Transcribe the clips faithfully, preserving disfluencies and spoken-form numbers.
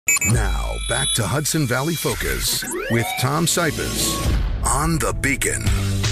Now, back to Hudson Valley Focus with Tom Sipers on The Beacon.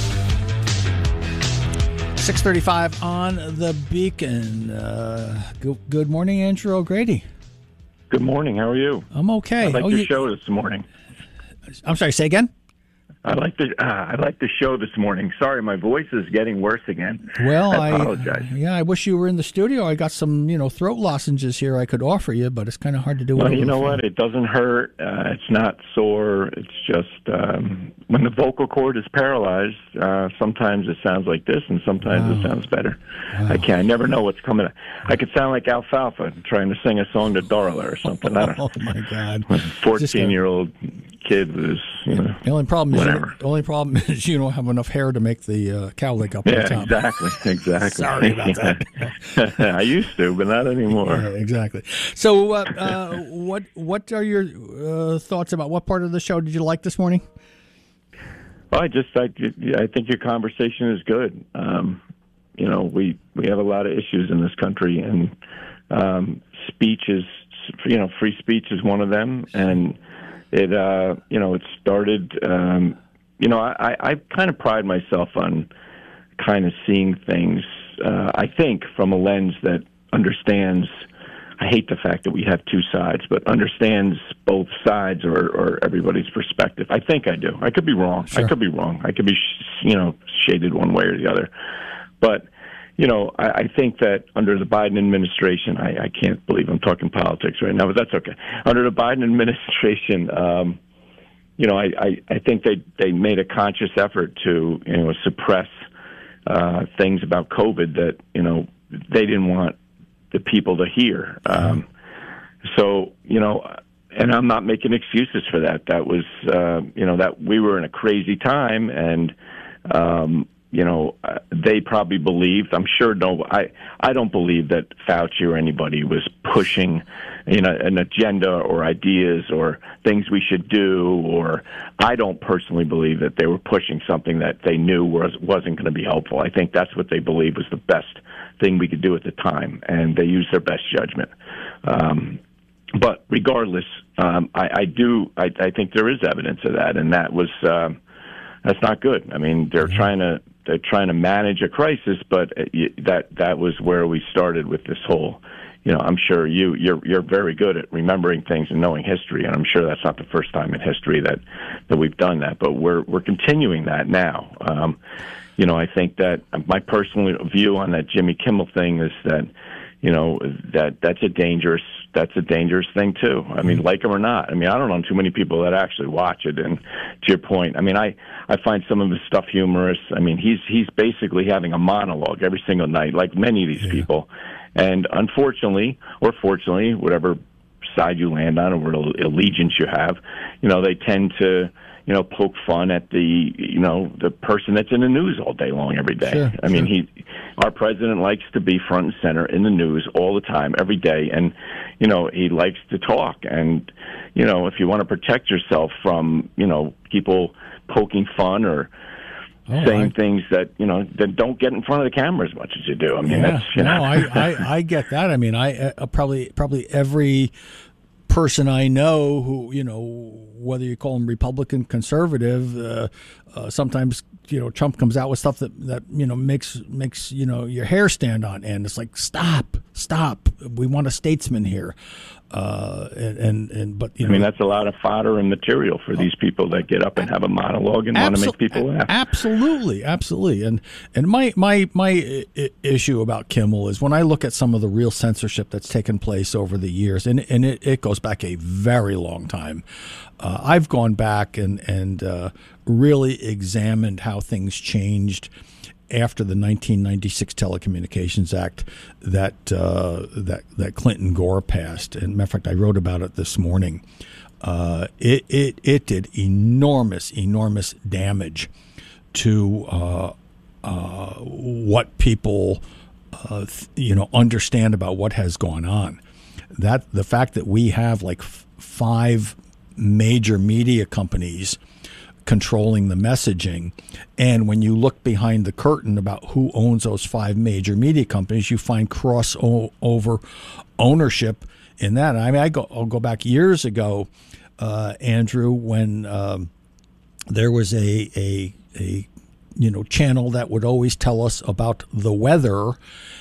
six thirty-five on The Beacon. Uh, good, good morning, Andrew O'Grady. Good morning. How are you? I'm okay. I like oh, the you, show this morning. I'm sorry, say again? I like the uh, I like the show this morning. Sorry, my voice is getting worse again. Well, I I apologize. Yeah, I wish you were in the studio. I got some, you know, throat lozenges here I could offer you, but it's kind of hard to do. Well, it you know phone. what? It doesn't hurt. Uh, it's not sore. It's just um, when the vocal cord is paralyzed. Uh, sometimes it sounds like this, and sometimes wow. it sounds better. Wow. I can't. I never know what's coming. I could sound like Alfalfa trying to sing a song to Darla or something. I don't know. Oh my God! Fourteen-year-old kid was, you know. The only problem is whatever. you, the only problem is you don't have enough hair to make the uh, cowlick up Yeah, on top. exactly, exactly. Sorry about that. I used to, but not anymore. Yeah, exactly. So, uh, uh, what what are your uh, thoughts about what part of the show did you like this morning? Well, I just I, I think your conversation is good. Um, you know, we we have a lot of issues in this country, and um, speech is, you know, free speech is one of them, and it uh, you know it started. Um, you know, I, I kind of pride myself on kind of seeing things. Uh, I think from a lens that understands. I hate the fact that we have two sides, but understands both sides or, or everybody's perspective. I think I do. I could be wrong. Sure. I could be wrong. I could be, you know, shaded one way or the other. But, you know, I, I think that under the Biden administration, I, I can't believe I'm talking politics right now, but that's okay. Under the Biden administration, um, you know, I, I, I think they, they made a conscious effort to, you know, suppress uh, things about COVID that, you know, they didn't want the people to hear. Um, so, you know, and I'm not making excuses for that. That was, uh, you know, that we were in a crazy time, and, um, you know, uh, they probably believed, I'm sure, no, I, I don't believe that Fauci or anybody was pushing, you know, an agenda or ideas or things we should do, or I don't personally believe that they were pushing something that they knew was, wasn't going to be helpful. I think that's what they believed was the best thing we could do at the time, and they used their best judgment. Um, but regardless, um, I, I do, I, I think there is evidence of that, and that was, uh, that's not good. I mean, they're mm-hmm. trying to, they're trying to manage a crisis, but that, that was where we started with this whole, you know, I'm sure you, you're, you're very good at remembering things and knowing history, and I'm sure that's not the first time in history that, that we've done that, but we're, we're continuing that now. Um, You know, I think that my personal view on that Jimmy Kimmel thing is that, you know, that that's a dangerous that's a dangerous thing too. I mean, like him or not. I mean, I don't know too many people that actually watch it. And to your point, I mean, I, I find some of his stuff humorous. I mean, he's he's basically having a monologue every single night, like many of these yeah. people. And unfortunately, or fortunately, whatever side you land on or what allegiance you have, you know, they tend to, you know, poke fun at the, you know, the person that's in the news all day long, every day. Sure, I mean, sure. he, our president likes to be front and center in the news all the time, every day. And, you know, he likes to talk. And, you know, if you want to protect yourself from, you know, people poking fun or oh, saying I, things that, you know, that don't get in front of the camera as much as you do. I mean, yeah, that's, you no, know. I, I, I get that. I mean, I uh, probably, probably every person I know who, you know, whether you call them Republican, conservative, uh, uh, sometimes, you know, Trump comes out with stuff that, that, you know, makes, makes, you know, your hair stand on end. It's like, stop, stop. We want a statesman here. Uh, and, and, and, but, you know, I mean, that's a lot of fodder and material for these people that get up and have a monologue and want to make people laugh. Absolutely. Absolutely. And, and my, my, my issue about Kimmel is when I look at some of the real censorship that's taken place over the years, and, and it, it goes back a very long time. Uh, I've gone back and, and, uh, really examined how things changed after the nineteen ninety-six Telecommunications Act that uh, that that Clinton Gore passed. And matter of fact, I wrote about it this morning. Uh, it it it did enormous enormous damage to uh, uh, what people uh, you know understand about what has gone on. That the fact that we have like f- five major media companies controlling the messaging. And when you look behind the curtain about who owns those five major media companies, you find crossover ownership in that. I mean, I go, I'll go back years ago, uh, Andrew, when um, there was a, a, a, you know, channel that would always tell us about the weather.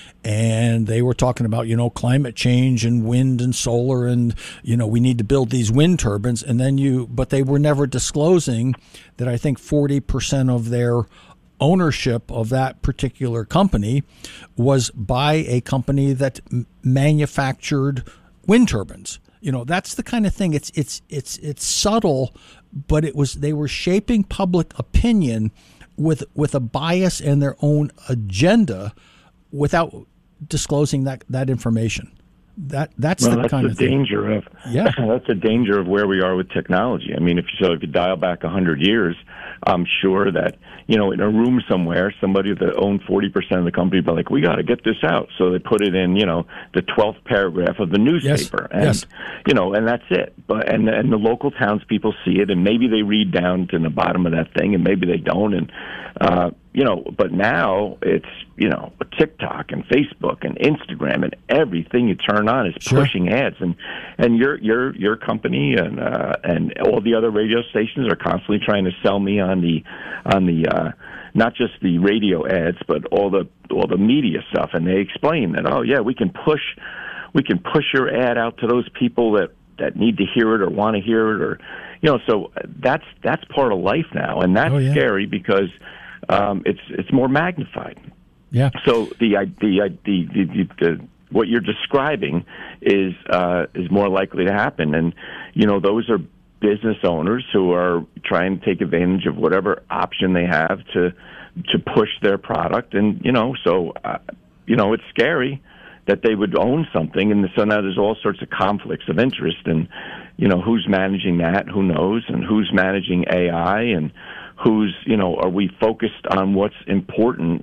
And they were talking about, you know, climate change and wind and solar and, you know, we need to build these wind turbines. And then you, but they were never disclosing that I think forty percent of their ownership of that particular company was by a company that m- manufactured wind turbines. You know, that's the kind of thing. It's, it's, it's, it's subtle, but it was, they were shaping public opinion with, with a bias and their own agenda, without disclosing that, that information. That that's well, the that's kind the of thing. danger of yeah. That's the danger of where we are with technology. I mean, if you so if you dial back a hundred years, I'm sure that you know in a room somewhere, somebody that owned forty percent of the company would be like, "We got to get this out." So they put it in, you know, the twelfth paragraph of the newspaper, yes. and yes. you know, and that's it. But and and the local townspeople see it, and maybe they read down to the bottom of that thing, and maybe they don't, and uh, you know. But now it's you know TikTok and Facebook and Instagram and everything you turn on is sure. pushing ads, and and your your your company and uh, and all the other radio stations are constantly trying to sell me on the on the uh, not just the radio ads, but all the all the media stuff, and they explain that oh yeah we can push we can push your ad out to those people that, that need to hear it or want to hear it, or you know so that's that's part of life now, and that's oh, yeah. scary because um, it's it's more magnified. Yeah. So the the the the, the, the what you're describing is uh, is more likely to happen, and you know those are business owners who are trying to take advantage of whatever option they have to to push their product, and you know so uh, you know it's scary that they would own something, and so now there's all sorts of conflicts of interest, and you know who's managing that, who knows, and who's managing A I, and who's you know are we focused on what's important.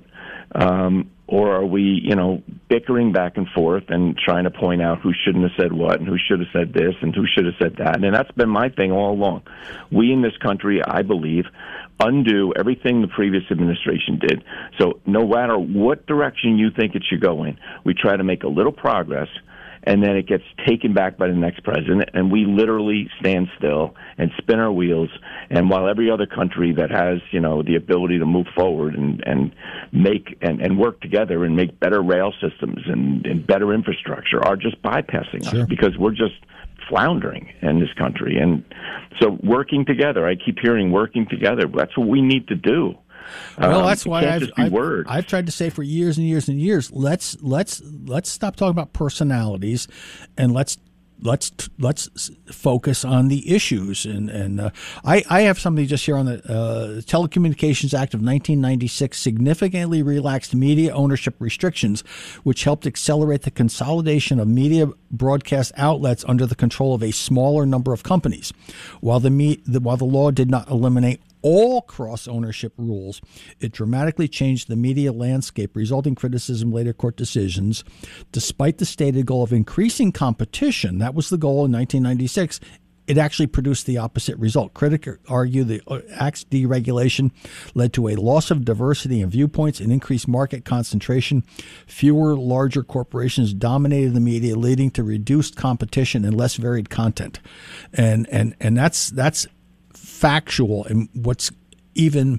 Um, or are we, you know, bickering back and forth and trying to point out who shouldn't have said what and who should have said this and who should have said that? And that's been my thing all along. We in this country, I believe, undo everything the previous administration did. So no matter what direction you think it should go in, we try to make a little progress, and then it gets taken back by the next president, and we literally stand still and spin our wheels. And while every other country that has, you know, the ability to move forward and, and make and, and work together and make better rail systems and, and better infrastructure are just bypassing sure. us because we're just floundering in this country. And so working together, I keep hearing working together. That's what we need to do. Well, um, that's why I've, I've, I've tried to say for years and years and years, let's let's let's stop talking about personalities, and let's let's let's focus on the issues. And and uh, I I have something just here on the uh, Telecommunications Act of nineteen ninety-six significantly relaxed media ownership restrictions, which helped accelerate the consolidation of media broadcast outlets under the control of a smaller number of companies. While the, me, the while the law did not eliminate all cross-ownership rules, it dramatically changed the media landscape, resulting criticism later court decisions. Despite the stated goal of increasing competition, that was the goal in nineteen ninety-six, it actually produced the opposite result. Critics argue the Act's deregulation led to a loss of diversity in viewpoints and increased market concentration. Fewer larger corporations dominated the media, leading to reduced competition and less varied content. And and and that's that's factual. And what's even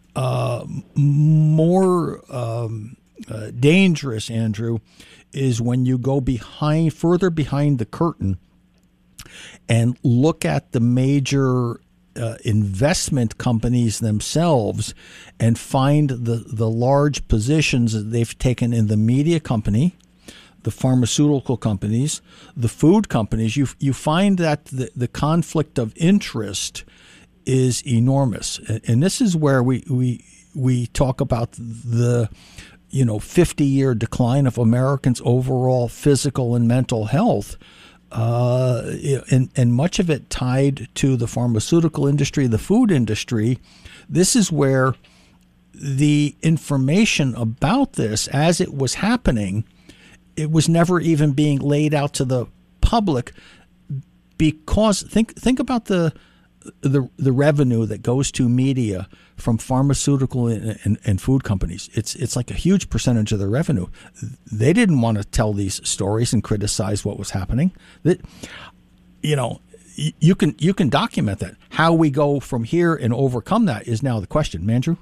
uh, more um, uh, dangerous, Andrew, is when you go behind, further behind the curtain, and look at the major uh, investment companies themselves, and find the the large positions that they've taken in the media company, the pharmaceutical companies, the food companies. You you find that the the conflict of interest is enormous, and this is where we we we talk about the you know fifty year decline of Americans' overall physical and mental health, uh, and and much of it tied to the pharmaceutical industry, the food industry. This is where the information about this, as it was happening, it was never even being laid out to the public, because think think about the the the revenue that goes to media from pharmaceutical and, and, and food companies. It's it's like a huge percentage of their revenue. They didn't want to tell these stories and criticize what was happening. That, you know, you can you can document that. How we go from here and overcome that is now the question, Andrew.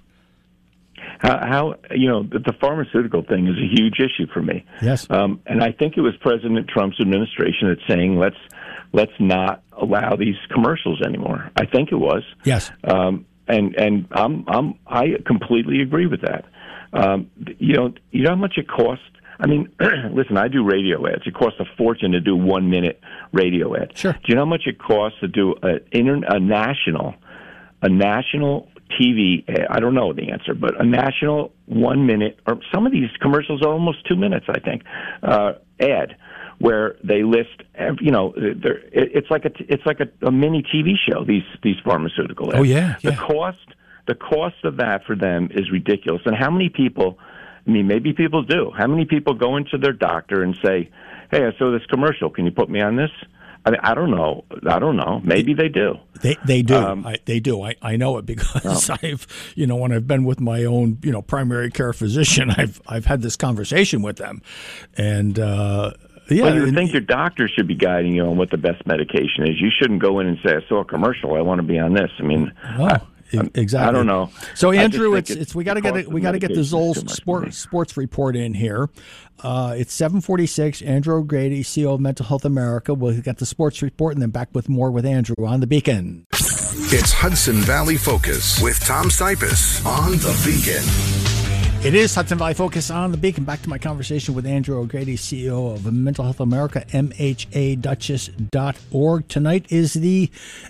How, how you know the, the pharmaceutical thing is a huge issue for me. Yes, um, and I think it was President Trump's administration that's saying let's let's not allow these commercials anymore. I think it was. Yes, um, and and I'm I'm I completely agree with that. Um, you know you know how much it costs. I mean, listen, I do radio ads. It costs a fortune to do one minute radio ad. Sure. Do you know how much it costs to do a, a national a national T V, I don't know the answer, but a national one minute, or some of these commercials are almost two minutes, I think, uh, ad where they list, you know, it's like a it's like a, a mini T V show. These these pharmaceutical ads. Oh yeah, yeah. The cost the cost of that for them is ridiculous. And how many people? I mean, maybe people do. How many people go into their doctor and say, "Hey, I saw this commercial. Can you put me on this?" I mean, I don't know. I don't know. Maybe they do. They they do. Um, I, they do. I, I know it because oh. I've you know when I've been with my own you know primary care physician, I've I've had this conversation with them, and uh, yeah. Well, you would and, think your doctor should be guiding you on what the best medication is. You shouldn't go in and say, "I saw a commercial. I want to be on this." I mean, no, I, exactly. I don't know. So Andrew, it's, it's it's we got to get it, we got to get the Zoll sport, sports report in here. Uh, it's seven forty-six. Andrew O'Grady, C E O of Mental Health America. We'll get the sports report and then back with more with Andrew on the Beacon. It's Hudson Valley Focus with Tom Sipis on the Beacon. It is Hudson Valley Focus on the Beacon. Back to my conversation with Andrew O'Grady, C E O of Mental Health America, M H A Dutchess dot org. Tonight is the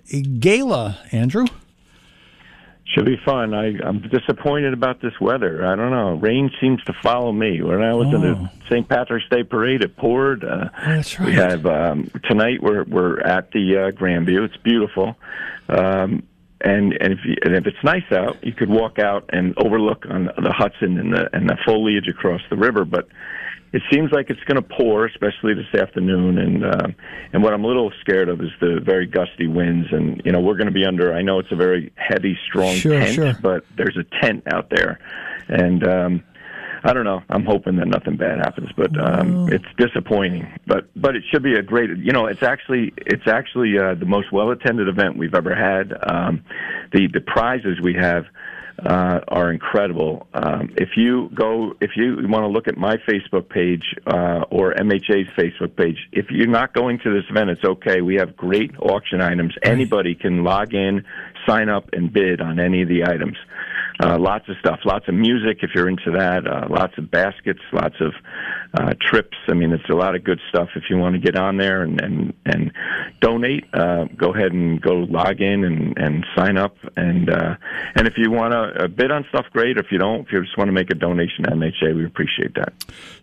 gala, Andrew. Should be fun. I, I'm disappointed about this weather. I don't know. Rain seems to follow me. When I was oh. in the Saint Patrick's Day parade, it poured. Uh, That's right. We have um, tonight. We're we're at the uh, Grandview. It's beautiful, um, and and if you, and if it's nice out, you could walk out and overlook on the Hudson and the and the foliage across the river. But it seems like it's going to pour, especially this afternoon. And uh, and what I'm a little scared of is the very gusty winds. And you know, we're going to be under. I know it's a very heavy, strong sure, tent, sure. but there's a tent out there, and um, I don't know. I'm hoping that nothing bad happens, but um, it's disappointing. But but it should be a great. You know, it's actually it's actually uh, the most well attended event we've ever had. Um, the the prizes we have. Uh, are incredible. Um, if you go, if you want to look at my Facebook page uh, or M H A's Facebook page, if you're not going to this event, it's okay. We have great auction items. Anybody can log in, sign up, and bid on any of the items. Uh, lots of stuff, lots of music if you're into that, uh, lots of baskets, lots of uh, trips. I mean, it's a lot of good stuff if you want to get on there and, and, and donate. Uh, go ahead and go log in and, and sign up. And uh, and if you want to uh, bid on stuff, great. If you don't, if you just want to make a donation to M H A, we appreciate that.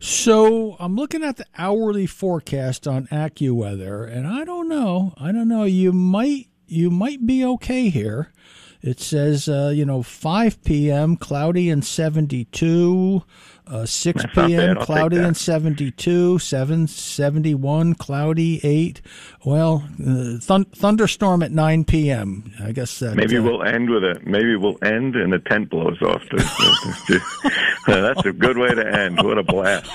So I'm looking at the hourly forecast on AccuWeather, and I don't know. I don't know. You might you might be okay here. It says, uh, you know, five p.m., cloudy and seventy-two, uh, six p.m., cloudy and seventy-two, seven seventy-one, cloudy, eight. Well, uh, thun- thunderstorm at nine p.m. I guess that, maybe uh, we'll end with a maybe we'll end and the tent blows off. To, to, to, uh, that's a good way to end. What a blast!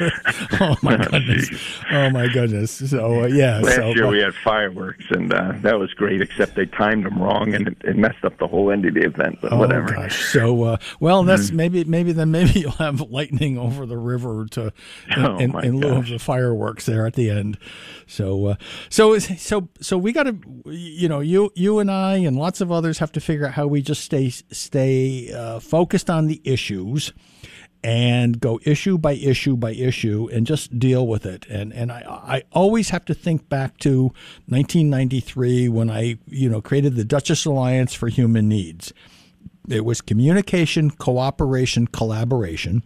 Oh my goodness! Oh my goodness! So uh, yeah, last so, year but, we had fireworks and uh, that was great. Except they timed them wrong and it, it messed up the whole end of the event. But oh whatever. Gosh! So uh, well, that's mm-hmm. maybe maybe then maybe you'll have lightning over the river to in, oh, in, in lieu of the fireworks there at the end. So uh, so so so we got to you know you you and I and lots of others have to figure out how we just stay stay uh, focused on the issues and go issue by issue by issue and just deal with it. And and I, I always have to think back to nineteen ninety-three when I you know created the Dutchess Alliance for Human Needs. It was communication, cooperation, collaboration.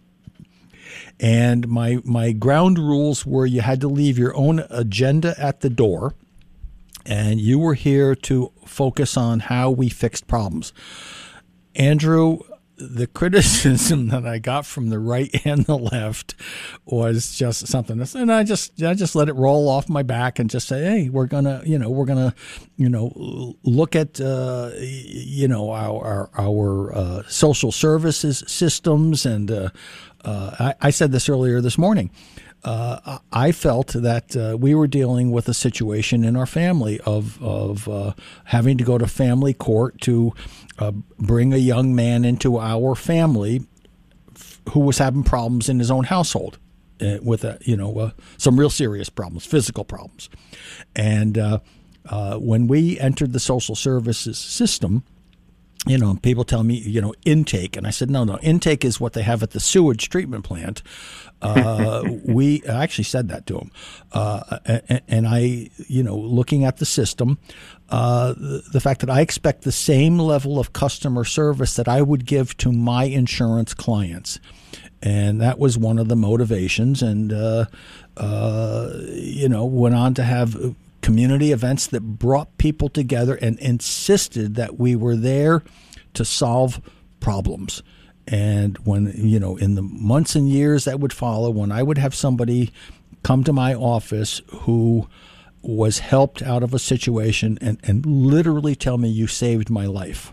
And my my ground rules were you had to leave your own agenda at the door, and you were here to focus on how we fixed problems. Andrew, the criticism that I got from the right and the left was just something that's, and I just, I just let it roll off my back and just say, hey, we're gonna, you know, we're gonna, you know, look at, uh, you know, our our, our uh, social services systems, and uh, uh, I, I said this earlier this morning. Uh, I felt that uh, we were dealing with a situation in our family of of uh, having to go to family court to uh, bring a young man into our family f- who was having problems in his own household uh, with a, you know uh, some real serious problems, physical problems, and uh, uh, when we entered the social services system. You know, people tell me, you know, intake. And I said, no, no, intake is what they have at the sewage treatment plant. Uh, we I actually said that to them. Uh, and, and I, you know, looking at the system, uh, the, the fact that I expect the same level of customer service that I would give to my insurance clients. And that was one of the motivations. And, uh, uh, you know, went on to have community events that brought people together and insisted that we were there to solve problems. And when, you know, in the months and years that would follow, when I would have somebody come to my office who was helped out of a situation and, and literally tell me, you saved my life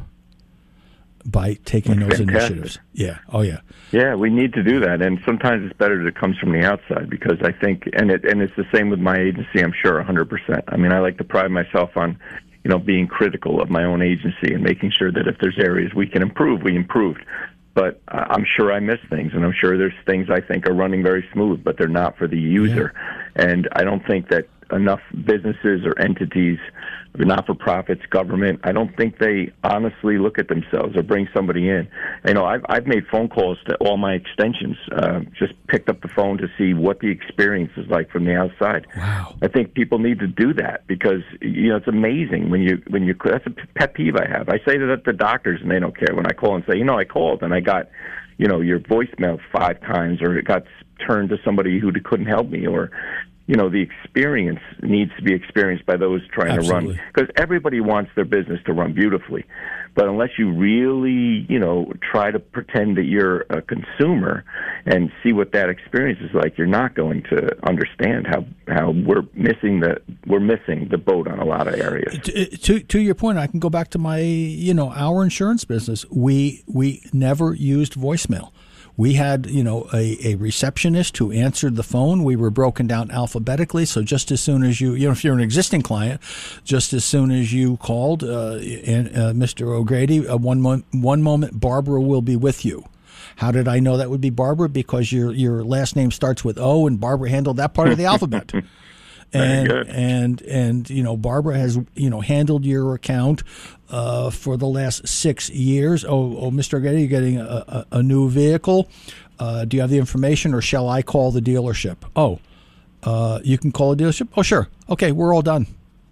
by taking That's those fantastic. initiatives. Yeah. Oh, yeah. Yeah, we need to do that, and sometimes it's better that it comes from the outside, because I think, and it and it's the same with my agency, I'm sure, one hundred percent. I mean, I like to pride myself on, you know, being critical of my own agency and making sure that if there's areas we can improve, we improved. But uh, I'm sure I miss things, and I'm sure there's things I think are running very smooth, but they're not for the user. Yeah. And I don't think that enough businesses or entities, not-for-profits, government, I don't think they honestly look at themselves or bring somebody in. You know, I've, I've made phone calls to all my extensions, uh, just picked up the phone to see what the experience is like from the outside. Wow. I think people need to do that, because, you know, it's amazing when you, when you, that's a pet peeve I have. I say that to doctors and they don't care when I call and say, you know, I called and I got, you know, your voicemail five times, or it got turned to somebody who couldn't help me, or, you know, the experience needs to be experienced by those trying Absolutely. to run, because everybody wants their business to run beautifully. But unless you really, you know, try to pretend that you're a consumer and see what that experience is like, you're not going to understand how, how we're missing the we're missing the boat on a lot of areas. To, to to your point, I can go back to my, you know, our insurance business. We we never used voicemail. We had, you know, a, a receptionist who answered the phone. We were broken down alphabetically. So just as soon as you, you know, if you're an existing client, just as soon as you called, uh, and, uh, Mister O'Grady, uh, one, mo- one moment, Barbara will be with you. How did I know that would be Barbara? Because your your last name starts with O, and Barbara handled that part of the alphabet. And, and, and, you know, Barbara has, you know, handled your account uh, for the last six years. Oh, oh Mister O'Grady, you're getting a, a, a new vehicle. Uh, do you have the information, or shall I call the dealership? Oh, uh, you can call the dealership? Oh, sure. Okay, we're all done.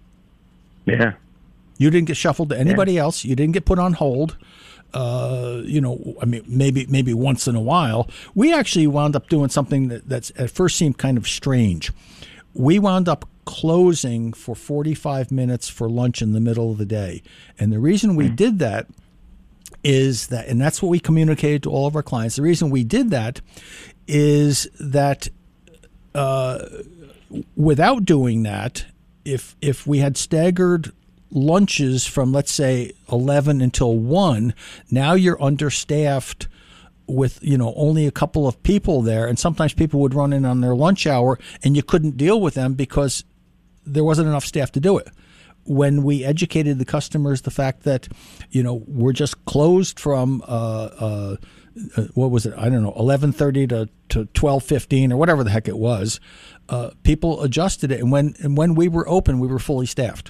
Yeah. You didn't get shuffled to anybody yeah. else. You didn't get put on hold. Uh, you know, I mean, maybe maybe once in a while. We actually wound up doing something that that's at first seemed kind of strange. We wound up closing for forty-five minutes for lunch in the middle of the day. And the reason we did that is that, and that's what we communicated to all of our clients, the reason we did that is that uh, without doing that, if if we had staggered lunches from, let's say, eleven until one, now you're understaffed with, you know, only a couple of people there, and sometimes people would run in on their lunch hour and you couldn't deal with them because there wasn't enough staff to do it. When we educated the customers the fact that, you know, we're just closed from uh, uh, what was it? I don't know, eleven thirty to, to twelve fifteen or whatever the heck it was. Uh, people adjusted it, and when and when we were open, we were fully staffed.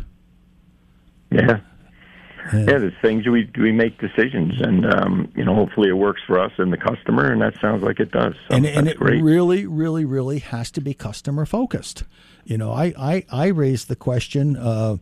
Yeah. Yeah, yeah there's things we we make decisions, and um, you know, hopefully it works for us and the customer, and that sounds like it does. So and and it great. really, really, really has to be customer focused. You know, I I, I raised the question. Uh,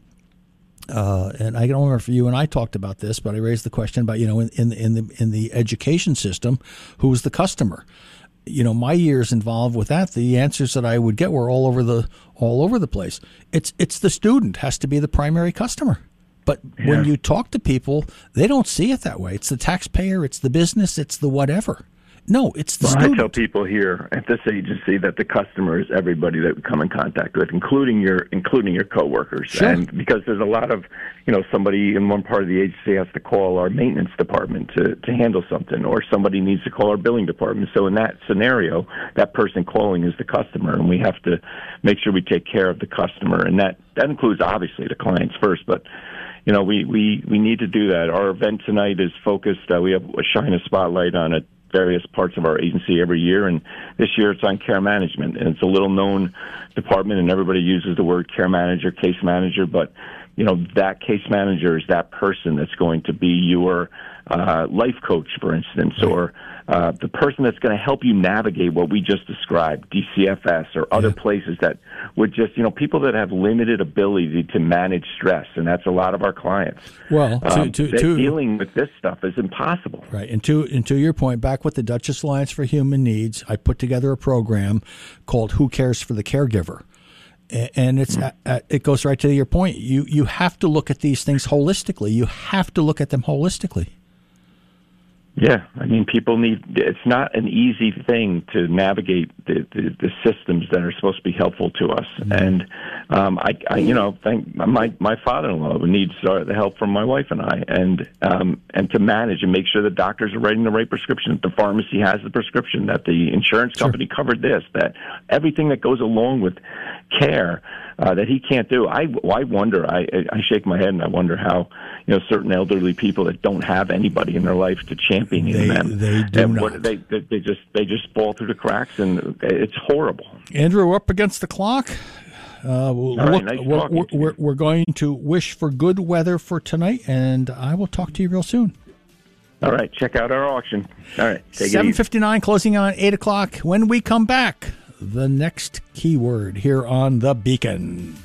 Uh, and I don't remember if you and I talked about this, but I raised the question about, you know, in, in, in the in the education system, who's the customer? You know, my years involved with that, the answers that I would get were all over the all over the place. It's it's the student has to be the primary customer. But Yeah. when you talk to people, they don't see it that way. It's the taxpayer, it's the business, it's the whatever. No, it's the Well, student. I tell people here at this agency that the customer is everybody that we come in contact with, including your including your coworkers. Sure. And because there's a lot of, you know, somebody in one part of the agency has to call our maintenance department to, to handle something, or somebody needs to call our billing department. So in that scenario, that person calling is the customer, and we have to make sure we take care of the customer. And that, that includes, obviously, the clients first, but you know, we, we, we need to do that. Our event tonight is focused, uh, we have a shine a spotlight on it. Various parts of our agency every year, and this year it's on care management, and it's a little known department, and everybody uses the word care manager, case manager, but you know, that case manager is that person that's going to be your uh, life coach, for instance, or uh, the person that's going to help you navigate what we just described, D C F S or other Yeah. places that would just, you know, people that have limited ability to manage stress, and that's a lot of our clients. Well, to, Um, to, that to, dealing with this stuff is impossible. Right, and to and to your point, back with the Dutchess Alliance for Human Needs, I put together a program called "Who Cares for the Caregiver," A- and it's Mm-hmm. uh, it goes right to your point. You you have to look at these things holistically. You have to look at them holistically. Yeah, I mean, people need. It's not an easy thing to navigate the, the, the systems that are supposed to be helpful to us. Mm-hmm. And um, I, I, you know, thank my my father-in-law needs uh, the help from my wife and I, and um, and to manage and make sure the doctors are writing the right prescription, that the pharmacy has the prescription, that the insurance company sure. covered this, that everything that goes along with care. Uh, that he can't do. I, I wonder, I, I shake my head and I wonder how, you know, certain elderly people that don't have anybody in their life to champion they, them. They do and not. What, they, they, they, just, they just fall through the cracks, and it's horrible. Andrew, we're up against the clock. Uh, we'll All right, look, nice we're, talking we're, to you. we're, we're going to wish for good weather for tonight, and I will talk to you real soon. All right, check out our auction. All right, take it easy. seven fifty-nine, closing on eight o'clock. When we come back, the next keyword here on The Beacon.